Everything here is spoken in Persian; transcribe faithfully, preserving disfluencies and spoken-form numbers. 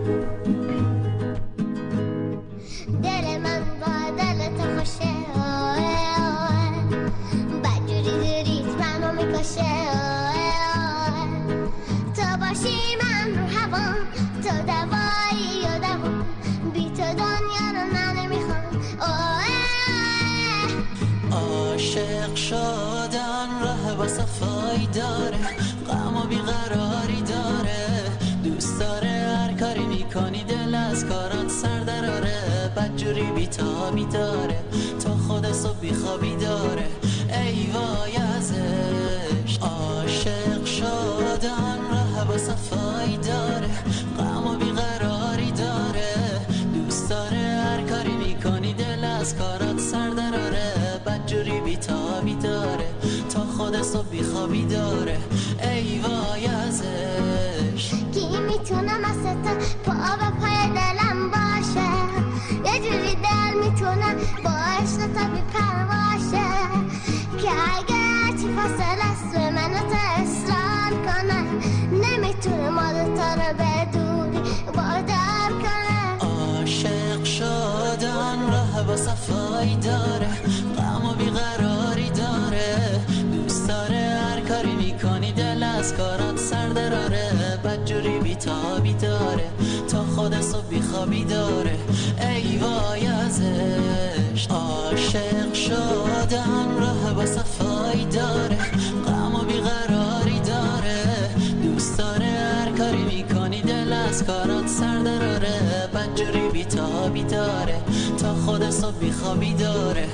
دل من با دل تو خوشه، بدجوری ریتممو میکشه. تو باشی من رو هوام، تو دوایی و دوام، بی تو دنیا رو من نمیخوام. عاشق شدن راه با صفایی داره، غم و بیقراری داره، دوست داره هر کاری میکنی دل از کارات سر دراره، بدجوری بیتابی داره، تا خود صبح بیخوابی داره، ای وای ازش. عاشق شدن راه با صفایی داره، غم و بیقراری داره، دوست داره هر کاری میکنی دل از کارات سر دراره، بدجوری بیتابی داره، تا خود صبح بیخوابی داره، ای وای ازش. کی میتونه مثل تو پا به پای دلم باشه، یه جوری دل میتونه با عشق تو بی پرواشه، که اگه چی فاصله است به من تو اصرار کنه، نمیتونه ما دوتا رو به دوری وادار کنه. عاشق شدن راه با صفایی داره، غم و بیقراری داره، دوست داره هر کاری میکنی دل از کارات سر دراره، بدجوری بیتابی داره، تا خود صبح بیخوابی داره، ای وای ازش. عاشق شدن راه با صفایی داره، غم و بیقراری داره، دوست داره هر کاری میکنی دل از کارات سر دراره، بدجوری بیتابی داره، تا خود صبح بیخوابی داره،